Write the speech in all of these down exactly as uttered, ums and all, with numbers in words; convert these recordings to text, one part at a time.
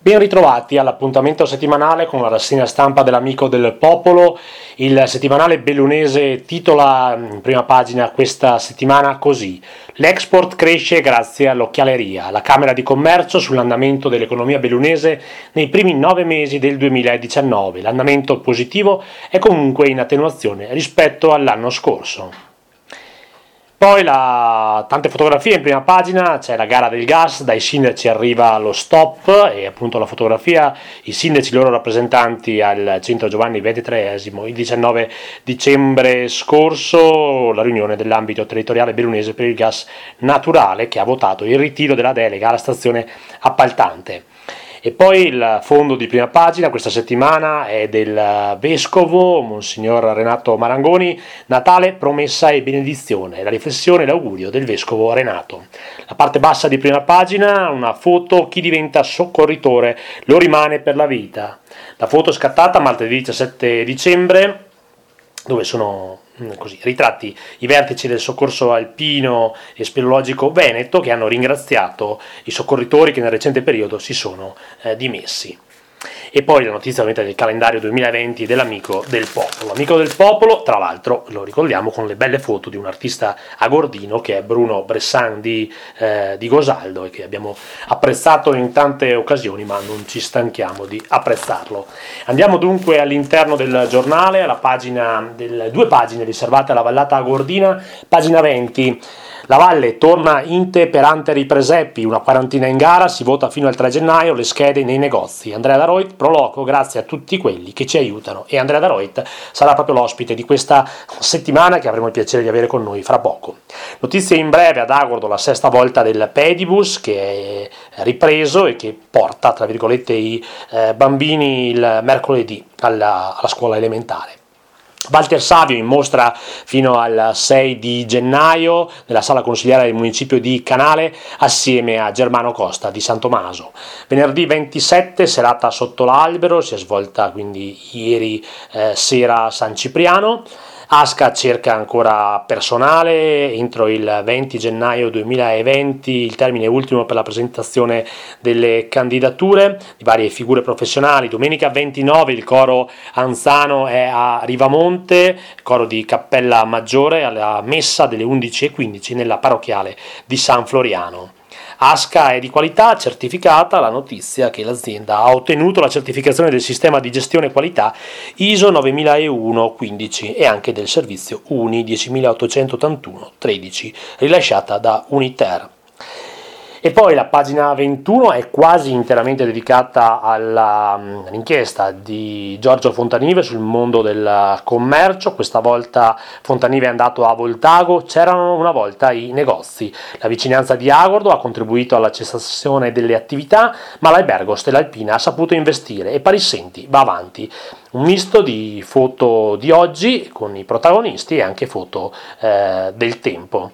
Ben ritrovati all'appuntamento settimanale con la rassegna stampa dell'Amico del Popolo. Il settimanale bellunese titola in prima pagina questa settimana così: l'export cresce grazie all'occhialeria, la Camera di Commercio sull'andamento dell'economia bellunese nei primi nove mesi del duemiladiciannove. L'andamento positivo è comunque in attenuazione rispetto all'anno scorso. Poi la, tante fotografie in prima pagina, c'è la gara del gas, dai sindaci arriva lo stop e appunto la fotografia, i sindaci, i loro rappresentanti al centro Giovanni ventitreesimo, il diciannove dicembre scorso, la riunione dell'ambito territoriale bellunese per il gas naturale che ha votato il ritiro della delega alla stazione appaltante. E poi il fondo di prima pagina questa settimana è del vescovo Monsignor Renato Marangoni, Natale, promessa e benedizione, la riflessione e l'augurio del vescovo Renato. La parte bassa di prima pagina, una foto, chi diventa soccorritore lo rimane per la vita. La foto scattata martedì diciassette dicembre, dove sono così ritratti i vertici del soccorso alpino e speleologico veneto che hanno ringraziato i soccorritori che nel recente periodo si sono eh, dimessi. E poi la notizia ovviamente del calendario duemilaventi dell'Amico del Popolo. Amico del Popolo, tra l'altro, lo ricordiamo con le belle foto di un artista agordino che è Bruno Bressan di, eh, di Gosaldo e che abbiamo apprezzato in tante occasioni, ma non ci stanchiamo di apprezzarlo. Andiamo dunque all'interno del giornale, alla pagina del, due pagine riservate alla vallata agordina, pagina venti. La Valle torna Inte per Anteri Presepi, una quarantina in gara, si vota fino al tre gennaio, le schede nei negozi. Andrea Daroit, pro loco, grazie a tutti quelli che ci aiutano. E Andrea Daroit sarà proprio l'ospite di questa settimana che avremo il piacere di avere con noi fra poco. Notizie in breve ad Agordo, la sesta volta del Pedibus che è ripreso e che porta, tra virgolette, i eh, bambini il mercoledì alla, alla scuola elementare. Walter Savio in mostra fino al sei di gennaio nella sala consigliare del municipio di Canale assieme a Germano Costa di San Tommaso. Venerdì ventisette serata sotto l'albero, si è svolta quindi ieri eh, sera a San Cipriano. Asca cerca ancora personale, entro il venti gennaio duemilaventi il termine ultimo per la presentazione delle candidature di varie figure professionali. Domenica ventinove il coro Anzano è a Rivamonte, coro di Cappella Maggiore, alla messa delle undici e quindici nella parrocchiale di San Floriano. Asca è di qualità certificata, la notizia che l'azienda ha ottenuto la certificazione del sistema di gestione qualità I S O novemilauno quindici e anche del servizio U N I diecimilaottocentottantuno tredici rilasciata da Uniter. E poi la pagina ventuno è quasi interamente dedicata alla, all'inchiesta di Giorgio Fontanive sul mondo del commercio. Questa volta Fontanive è andato a Voltago, c'erano una volta i negozi. La vicinanza di Agordo ha contribuito alla cessazione delle attività, ma l'albergo Stella Alpina ha saputo investire e Parissenti va avanti. Un misto di foto di oggi con i protagonisti e anche foto eh, del tempo.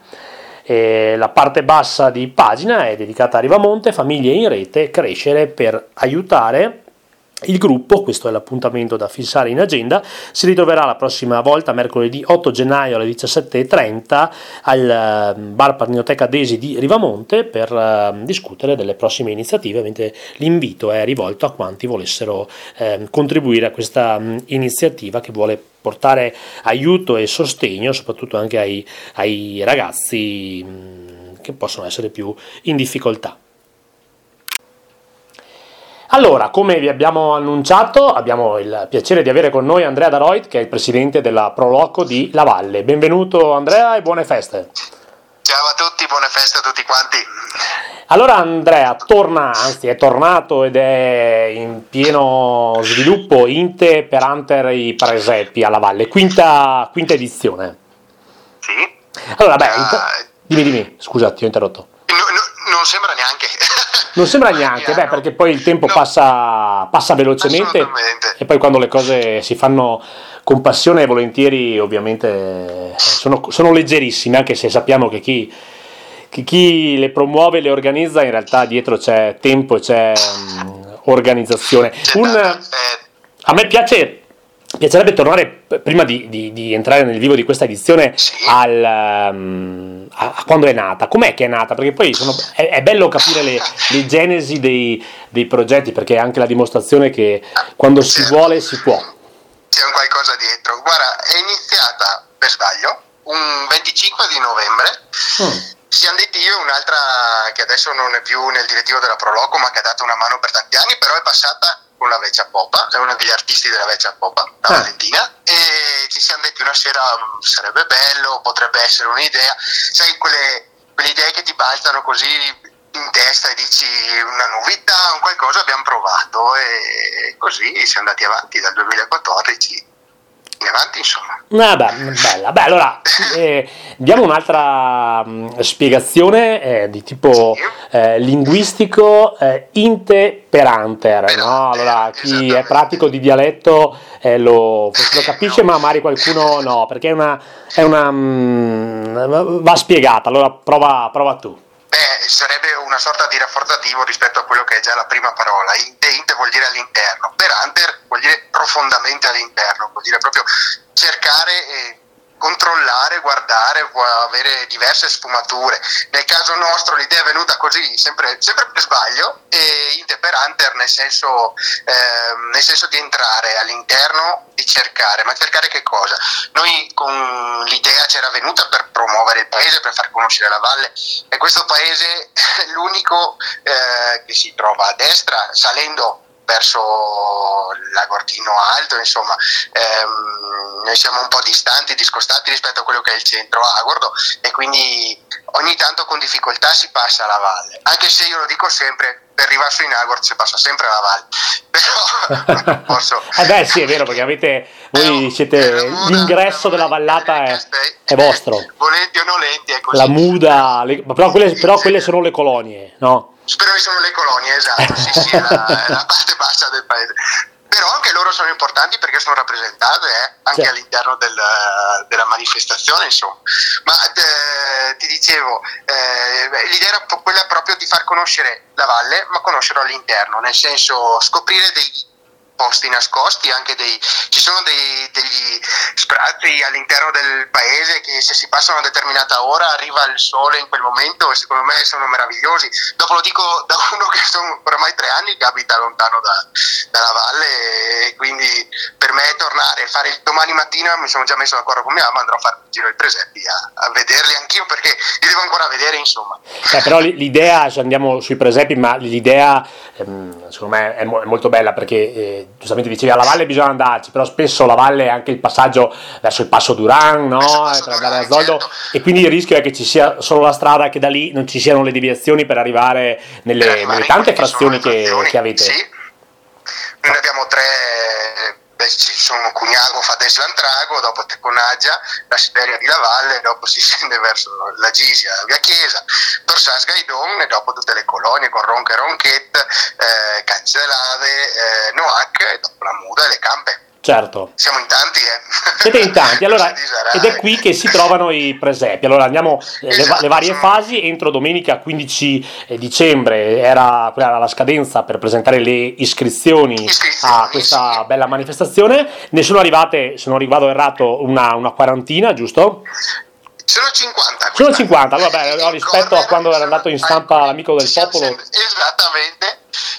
E la parte bassa di pagina è dedicata a Rivamonte, famiglie in rete, crescere per aiutare il gruppo. Questo è l'appuntamento da fissare in agenda. Si ritroverà la prossima volta mercoledì otto gennaio alle diciassette e trenta al Bar Pagnoteca Desi di Rivamonte per uh, discutere delle prossime iniziative. Ovviamente l'invito è rivolto a quanti volessero eh, contribuire a questa um, iniziativa che vuole portare aiuto e sostegno soprattutto anche ai, ai ragazzi mh, che possono essere più in difficoltà. Allora, come vi abbiamo annunciato, abbiamo il piacere di avere con noi Andrea Daroit, che è il presidente della Proloco di La Valle. Benvenuto Andrea e buone feste. Ciao a tutti, buone feste a tutti quanti. Allora Andrea, torna, anzi è tornato ed è in pieno sviluppo Inte per Anteri Presepi alla Valle, quinta, quinta edizione. Sì. Allora, beh, uh, int- dimmi, dimmi, scusa, ti ho interrotto. No, no, non sembra neanche. Non sembra neanche, beh, perché poi il tempo no. passa, passa velocemente e poi quando le cose si fanno con passione e volentieri ovviamente sono, sono leggerissime, anche se sappiamo che chi, che chi le promuove e le organizza in realtà dietro c'è tempo e c'è um, organizzazione. Un, a me piace piacerebbe tornare, prima di, di, di entrare nel vivo di questa edizione, Sì. al, um, a, a quando è nata. Com'è che è nata? Perché poi sono, è, è bello capire le, le genesi dei, dei progetti, perché è anche la dimostrazione che quando si Certo. vuole si può. C'è un qualcosa dietro. Guarda, è iniziata per sbaglio un venticinque di novembre. Mm. Ci siamo detti io e un'altra che adesso non è più nel direttivo della Proloco, ma che ha dato una mano per tanti anni, però è passata con la Vecchia Poppa, è una degli artisti della Vecchia Poppa, la Ah. Valentina, e ci siamo detti una sera sarebbe bello, potrebbe essere un'idea, sai quelle, quelle idee che ti balzano così in testa e dici una novità, un qualcosa, abbiamo provato e così siamo andati avanti dal duemilaquattordici in avanti, insomma. Ah, beh, bella. Beh, allora eh, diamo un'altra mh, spiegazione eh, di tipo Sì. eh, linguistico, eh, inte per anter, Per no? anter, Allora chi è esattamente. pratico di dialetto eh, lo, forse lo Eh, capisce, no. ma magari qualcuno no, perché è una, è una mh, va spiegata. Allora prova, prova tu. Beh, sarebbe una sorta di rafforzativo rispetto a quello che è già la prima parola. Inte, inte vuol dire all'interno, per under vuol dire profondamente all'interno, vuol dire proprio cercare e controllare, guardare, può avere diverse sfumature. Nel caso nostro l'idea è venuta così, sempre, sempre per sbaglio, e inte per under nel senso, ehm, nel senso di entrare all'interno, di cercare, ma cercare che cosa? Noi con l'idea c'era venuta per promuovere il paese, per far conoscere la valle, e questo paese è l'unico eh, che si trova a destra, salendo verso l'Agortino Alto, insomma, ehm, noi siamo un po' distanti, discostati rispetto a quello che è il centro Agordo, e quindi ogni tanto con difficoltà si passa alla valle, anche se io lo dico sempre, per arrivare su in Agordo si passa sempre alla valle, però non posso... Eh beh sì, è vero, perché avete, voi siete, l'ingresso della vallata è, è vostro. Volenti o nolenti, è così. La muda, le- ma però quelle, però quelle sono le colonie, no? Spero che sono le colonie, esatto, sì, sì, è la, è la parte bassa del paese. Però anche loro sono importanti perché sono rappresentate eh, anche Sì. all'interno del, della manifestazione, insomma. Ma eh, ti dicevo, eh, l'idea era quella proprio di far conoscere la valle, ma conoscerlo all'interno, nel senso scoprire dei posti nascosti, anche dei, ci sono dei, degli sprazzi all'interno del paese che se si passano a una determinata ora arriva il sole in quel momento e secondo me sono meravigliosi. Dopo lo dico da uno che sono oramai tre anni che abita lontano da, dalla valle, e quindi per me tornare e fare il domani mattina, mi sono già messo d'accordo con mia mamma, andrò a fare un giro ai presepi a, a vederli anch'io perché li devo ancora vedere, insomma. Eh, però l- l'idea, se andiamo sui presepi, ma l'idea ehm, secondo me è, mo- è molto bella perché eh, giustamente dicevi alla valle bisogna andarci, però spesso la valle è anche il passaggio verso il Passo Duran, no? Verso il Passo Per andare a Duran, Zoldo, certo. e quindi il rischio è che ci sia solo la strada, che da lì non ci siano le deviazioni per arrivare nelle, Per arrivare nelle in tante quelle che sono frazioni le che, frazioni, che avete. Sì. Noi ne abbiamo tre, beh, ci sono Cugnago, Fades Lantrago, dopo Teconaggia, la Siberia di Lavalle, dopo si scende verso la Gisia, via Chiesa, Torsas Gaidon, e dopo tutte le colonie con Ronca e Ronchette, eh, Cancelade, eh, Noac, e dopo la Muda e le Campe. Certo. Siamo in tanti, eh. Siete in tanti, allora, Cosa disarai. ed è qui che si trovano i presepi. Allora andiamo eh, le, va- Esatto, le varie sono- fasi. Entro domenica quindici dicembre era, quella era la scadenza per presentare le iscrizioni, Iscrizioni, a questa sì. bella manifestazione. Ne sono arrivate, se non ricordo errato, una, una quarantina, giusto? Sono cinquanta. Sono quest'anno. cinquanta, allora beh, In rispetto a corner quando era sono- andato in stampa l'amico del ci siamo popolo. sempre- Esattamente.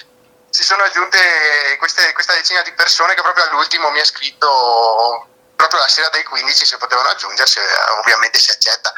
Si sono aggiunte queste, questa decina di persone che proprio all'ultimo mi ha scritto proprio la sera del quindici se potevano aggiungersi, eh, ovviamente si accetta.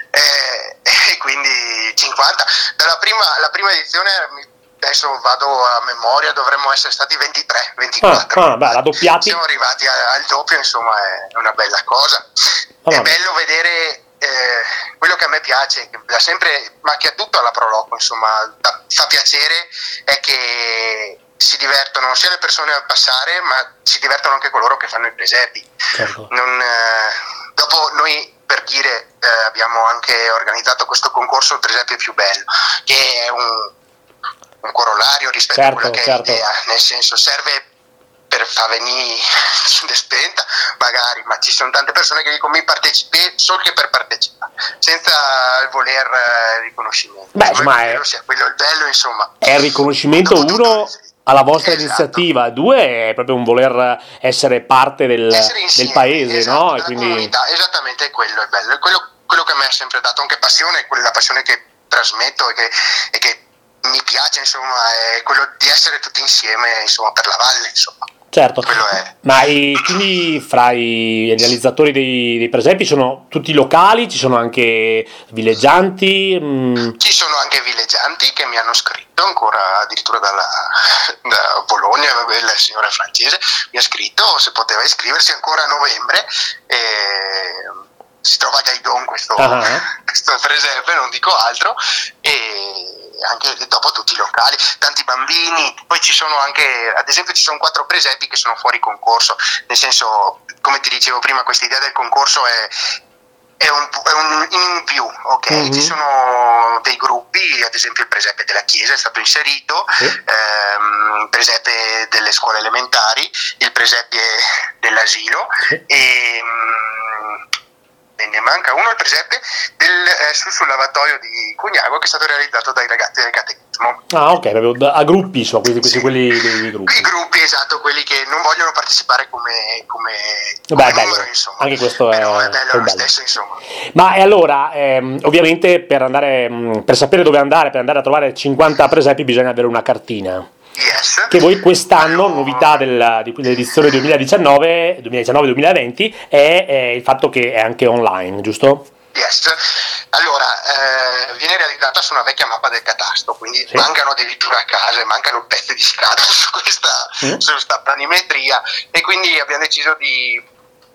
Eh, e quindi cinquanta. Dalla prima, la prima edizione, mi- adesso vado a memoria, dovremmo essere stati ventitré, ventiquattro. Ah, ah, beh, raddoppiati. Siamo arrivati a- al doppio, insomma è una bella cosa. Ah, È vabbè. bello vedere eh, quello che a me piace, che da sempre macchia tutto alla Proloco, insomma, da- fa piacere, è che si divertono sia le persone a passare, ma si divertono anche coloro che fanno i presepi. Certo. Non, eh, dopo noi, per dire, eh, abbiamo anche organizzato questo concorso Presepe più bello, che è un, un corollario rispetto Certo, a quella che certo. è l'idea, nel senso serve per far venire spenta magari, ma ci sono tante persone che dicono mi partecipi solo che per partecipare, senza il voler eh, riconoscimento. Beh, Secondo me insomma, è- quello sia quello il bello, insomma. È il riconoscimento Dopotutto, uno alla vostra esatto. iniziativa, due è proprio un voler essere parte del, essere insieme, del paese, esatto, no? della E quindi... comunità, esattamente, quello è bello, quello, quello che a me ha sempre dato anche passione, quella passione che trasmetto e che, e che mi piace, insomma, è quello di essere tutti insieme, insomma, per la valle, insomma. Certo, È... ma i, quindi fra i realizzatori dei, dei presepi sono tutti locali, ci sono anche villeggianti? Mm. Ci sono anche villeggianti che mi hanno scritto, ancora addirittura dalla, da Bologna, la signora francese mi ha scritto se poteva iscriversi ancora a novembre, e si trova a Gaidon questo, uh-huh. questo presepe, non dico altro, e anche dopo tutti i locali, tanti bambini, poi ci sono anche, ad esempio ci sono quattro presepi che sono fuori concorso, nel senso, come ti dicevo prima, questa idea del concorso è, è, un, è un in più, ok? Mm-hmm. Ci sono dei gruppi, ad esempio il presepe della chiesa è stato inserito, sì. ehm, il presepe delle scuole elementari, il presepe dell'asilo, sì. e ne manca uno, il presepe del, eh, sul, sul lavatoio di Cugnago, che è stato realizzato dai ragazzi del catechismo. Ah, ok, proprio a gruppi sono questi, questi sì. quelli dei gruppi. I gruppi, esatto, quelli che non vogliono partecipare come, come, come Beh, numero, bello. Insomma. Anche questo è, Però è bello è lo bello. stesso, insomma. Ma e allora, ehm, ovviamente per andare, per sapere dove andare, per andare a trovare cinquanta presepi bisogna avere una cartina. Yes. Che voi quest'anno, allora, novità del, di, dell'edizione duemiladiciannove duemilaventi è, è il fatto che è anche online, giusto? Yes. Allora, eh, viene realizzata su una vecchia mappa del catasto, quindi sì. mancano addirittura case, mancano pezzi di strada su questa, mm. su questa planimetria, e quindi abbiamo deciso di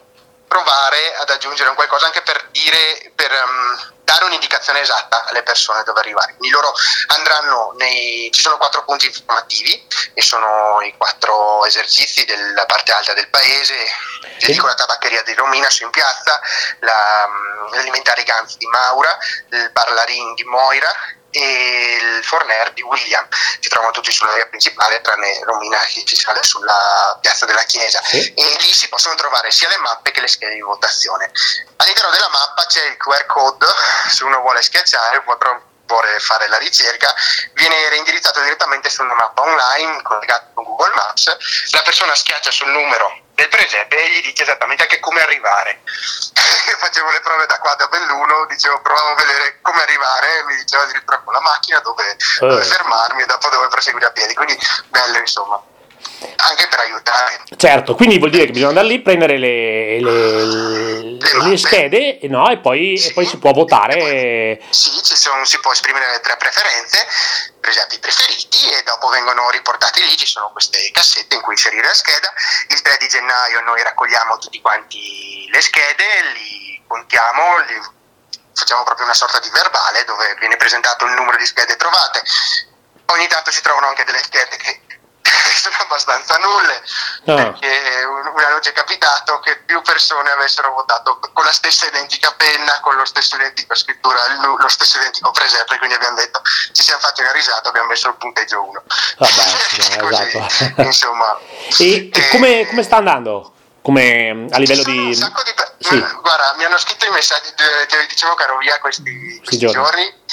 provare ad aggiungere un qualcosa anche per dire, per um, dare un'indicazione esatta alle persone dove arrivare. Quindi loro andranno nei, ci sono quattro punti informativi e sono i quattro esercizi della parte alta del paese, l'edicola tabaccheria di Romina su in piazza, la, um, l'alimentare Ganz di Maura, il Barlarin di Moira e il Forner di William. Si trovano tutti sulla via principale, tranne Romina che ci sale sulla piazza della chiesa, sì. e lì si possono trovare sia le mappe che le schede di votazione. All'interno della mappa c'è il Q R code, se uno vuole schiacciare vuole fare la ricerca, viene reindirizzato direttamente su una mappa online collegata con Google Maps, la persona schiaccia sul numero del presepe e gli dice esattamente anche come arrivare. Facevo le prove da qua da Belluno, dicevo provavo a vedere come arrivare, mi diceva addirittura con la macchina dove, uh. dove fermarmi e dopo dove proseguire a piedi, quindi bello, insomma, anche per aiutare. Certo, quindi vuol dire che bisogna andare lì, prendere le, le, le, le schede, no, e, poi, sì. e poi si può votare. Poi, sì, ci sono, si può esprimere le tre preferenze, per esempio i preferiti, e dopo vengono riportati lì, ci sono queste cassette in cui inserire la scheda. Il tre di gennaio noi raccogliamo tutti quanti le schede, li contiamo, li facciamo proprio una sorta di verbale dove viene presentato il numero di schede trovate. Ogni tanto si trovano anche delle schede che sono abbastanza nulle, no. perché un anno ci è capitato che più persone avessero votato con la stessa identica penna, con lo stesso identico scrittura, lo stesso identico presepe, quindi abbiamo detto, ci siamo fatti una risata, abbiamo messo il punteggio uno. Vabbè, così, esatto. Insomma. E, e come, come sta andando? Come a livello di... Un sacco di pe- sì. Guarda, mi hanno scritto i messaggi, ti dicevo che ero via questi, questi giorni. giorni,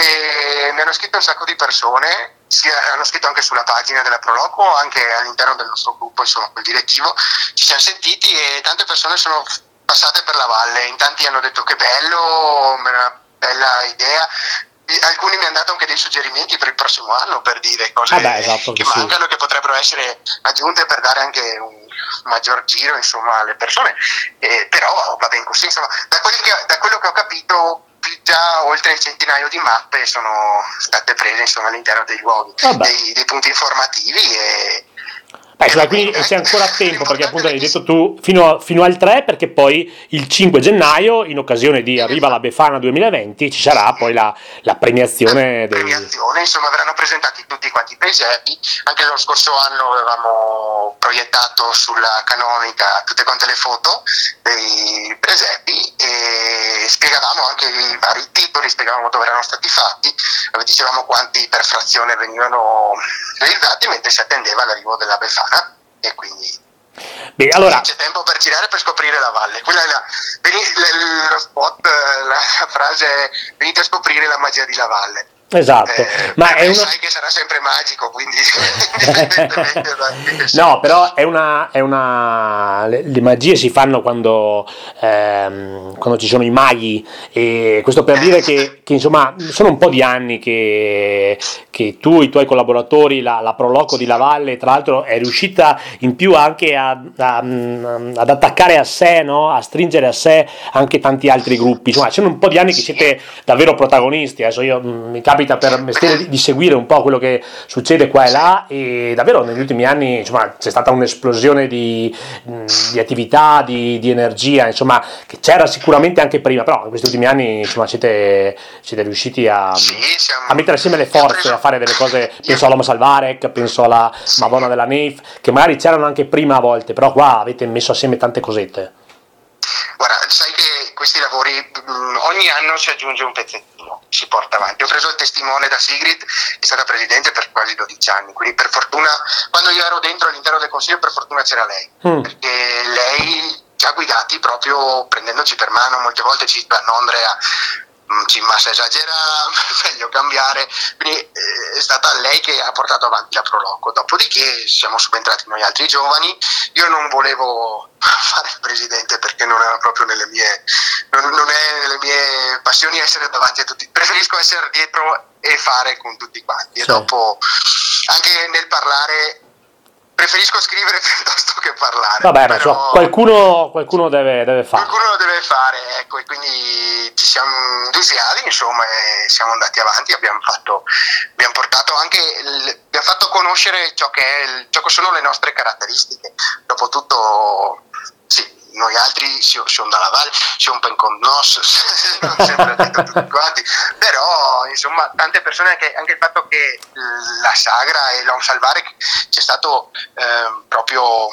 e mi hanno scritto un sacco di persone, sì, hanno scritto anche sulla pagina della Proloco, anche all'interno del nostro gruppo, insomma, quel direttivo, ci siamo sentiti e tante persone sono passate per la valle, in tanti hanno detto che bello, una bella idea. Alcuni mi hanno dato anche dei suggerimenti per il prossimo anno, per dire cose ah beh, esatto, che sì. mancano, che potrebbero essere aggiunte per dare anche un maggior giro, insomma, alle persone, eh, però va bene così, insomma, da, che, da quello che ho capito già oltre il centinaio di mappe sono state prese, insomma, all'interno dei luoghi, dei, dei punti informativi e Eh, cioè, quindi c'è ancora tempo, perché appunto hai detto tu fino, a, fino al tre, perché poi il cinque gennaio, in occasione di Arriva la Befana duemilaventi, ci sarà poi la, la premiazione. La premiazione, dei... insomma, verranno presentati tutti quanti i presepi. Anche lo scorso anno avevamo proiettato sulla canonica tutte quante le foto dei presepi e spiegavamo anche i vari titoli, spiegavamo dove erano stati fatti, dicevamo quanti per frazione venivano realizzati mentre si attendeva l'arrivo della Befana. E quindi beh, allora... c'è tempo per girare, per scoprire la valle. Quella è la, venite, lo spot, la, la frase è venite a scoprire la magia di La Valle. Esatto, eh, ma è una... sai che sarà sempre magico, quindi indipendentemente da che no, però è una, è una le, le magie si fanno quando, ehm, quando ci sono i maghi, e questo per dire che, che insomma sono un po' di anni che, che tu e i tuoi collaboratori, la, la Proloco di Lavalle tra l'altro è riuscita in più anche a, a, ad attaccare a sé, no? A stringere a sé anche tanti altri gruppi, insomma sono un po' di anni che siete davvero protagonisti. Adesso io mi capita per mestiere di, di seguire un po' quello che succede qua e là, e davvero negli ultimi anni insomma c'è stata un'esplosione di, di attività, di, di energia, insomma che c'era sicuramente anche prima, però in questi ultimi anni insomma siete, siete riusciti a, sì, siamo, a mettere assieme le forze, preso, a fare delle cose, penso all'Homo Salvarec, penso alla sì. Madonna della Neve, che magari c'erano anche prima a volte, però qua avete messo assieme tante cosette. Guarda, sai che questi lavori mh, ogni anno si aggiunge un pezzettino, si porta avanti. Ho preso il testimone da Sigrid, che è stata presidente per quasi dodici anni, quindi per fortuna, quando io ero dentro all'interno del consiglio, per fortuna c'era lei, mm. perché lei ci ha guidati proprio prendendoci per mano, molte volte ci dice no Andrea, ma se esagera meglio cambiare, quindi eh, è stata lei che ha portato avanti la Proloco. Dopodiché siamo subentrati noi altri giovani. Io non volevo fare il presidente perché non era proprio nelle mie non, non è nelle mie passioni essere davanti a tutti, preferisco essere dietro e fare con tutti quanti, sì. E dopo anche nel parlare preferisco scrivere piuttosto che parlare. Vabbè, però so, qualcuno, qualcuno deve, deve fare. Qualcuno lo deve fare, ecco, e quindi ci siamo entusiasti, insomma, e siamo andati avanti, abbiamo fatto, abbiamo portato anche, il, abbiamo fatto conoscere ciò che è, il, ciò che sono le nostre caratteristiche. Dopotutto, sì, noi altri si, si onda la valle, si un po' con nos, non sempre detto tutti quanti, però insomma tante persone, anche, anche il fatto che la sagra e l'Homo Salvarec c'è stato eh, proprio,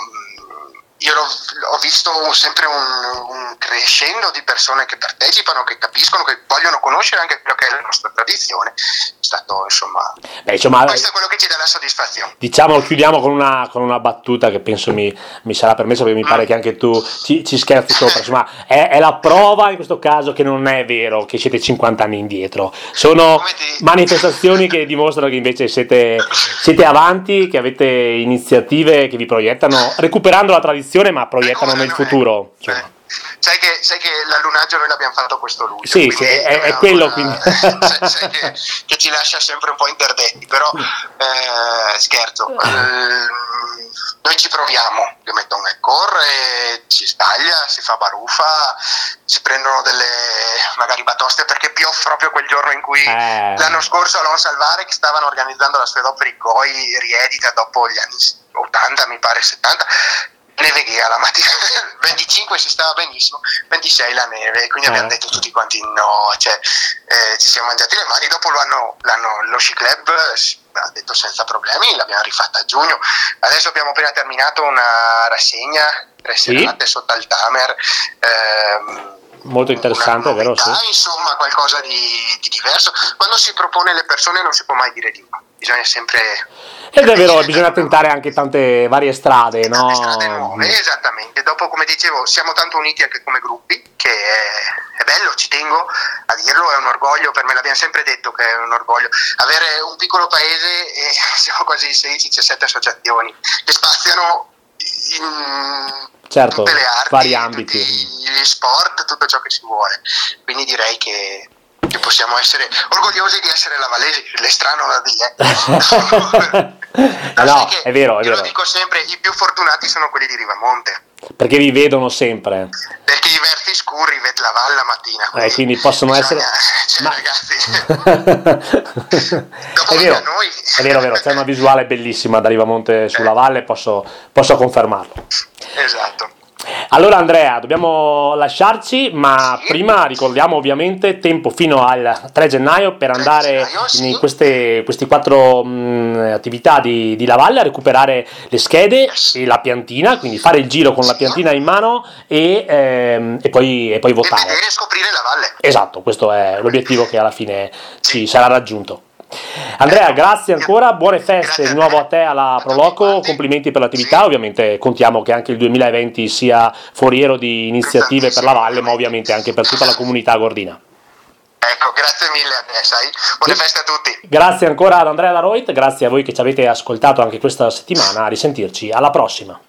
io l'ho, ho visto sempre un, un crescendo di persone che partecipano, che capiscono, che vogliono conoscere anche quello che è la nostra tradizione. È stato insomma, Beh, insomma questo è quello che ci dà la soddisfazione. Diciamo, chiudiamo con una, con una battuta che penso mi, mi sarà permesso, perché mi pare che anche tu ci, ci scherzi sopra, insomma è, è la prova in questo caso che non è vero che siete cinquanta anni indietro, sono manifestazioni che dimostrano che invece siete, siete avanti, che avete iniziative che vi proiettano, recuperando la tradizione ma proiettano nel futuro, insomma. Sai che, sai che l'allunaggio noi l'abbiamo fatto questo luglio, sì, sì, è, è quello una, quindi. sai, sai che, che ci lascia sempre un po' interdetti, però eh, scherzo, eh, noi ci proviamo, io metto un corre, ci staglia, si fa baruffa, si prendono delle magari batoste perché piove proprio quel giorno in cui eh. l'anno scorso all'Homo Salvarec stavano organizzando la Sfedò per i Coi riedita dopo gli anni ottanta, mi pare settanta. Neve che alla mattina, venticinque si stava benissimo, ventisei la neve, quindi eh. abbiamo detto tutti quanti no, cioè eh, ci siamo mangiati le mani. Dopo lo hanno, l'hanno, lo sci club ha detto senza problemi, l'abbiamo rifatta a giugno. Adesso abbiamo appena terminato una rassegna, tre serate sì. sotto al Tamer, ehm, molto interessante, novità, vero? Sì. Insomma, qualcosa di, di diverso. Quando si propone le persone non si può mai dire di no, bisogna sempre. Ed è vero, bisogna tentare anche tante varie strade, tante no? strade nuove, esattamente. Dopo, come dicevo, siamo tanto uniti anche come gruppi, che è, è bello, ci tengo a dirlo, è un orgoglio per me, l'abbiamo sempre detto che è un orgoglio avere un piccolo paese e siamo quasi sedici diciassette associazioni che spaziano in certo, tutte le arti, vari ambiti, tutti gli sport, tutto ciò che si vuole. Quindi direi che che possiamo essere orgogliosi di essere lavallesi, è strano da dire. No, no, è vero, è io vero. lo dico sempre, i più fortunati sono quelli di Rivamonte. Perché vi vedono sempre. Perché i verti scuri ved la valle la mattina. Quindi, eh, quindi possono bisogna, essere. Cioè, Ma... ragazzi. Dopo è vero, a noi. È vero, è vero, c'è una visuale bellissima da Rivamonte sulla valle, posso, posso confermarlo. Esatto. Allora Andrea, dobbiamo lasciarci, ma sì. prima ricordiamo ovviamente tempo fino al tre gennaio per andare gennaio, sì. in queste, queste quattro mh, attività di, di Lavalle a recuperare le schede yes. e la piantina, quindi fare il giro con sì. la piantina in mano e, ehm, e, poi, e poi votare. E vedere e scoprire la valle. Esatto, questo è l'obiettivo che alla fine sì. ci sarà raggiunto. Andrea, grazie ancora, buone feste di nuovo a te alla Proloco, complimenti per l'attività, ovviamente contiamo che anche il duemilaventi sia foriero di iniziative per la valle, ma ovviamente anche per tutta la comunità gordina. Ecco. Ecco, grazie mille a te, sai. Buone feste a tutti. Grazie ancora ad Andrea Daroit, grazie a voi che ci avete ascoltato anche questa settimana, a risentirci, alla prossima.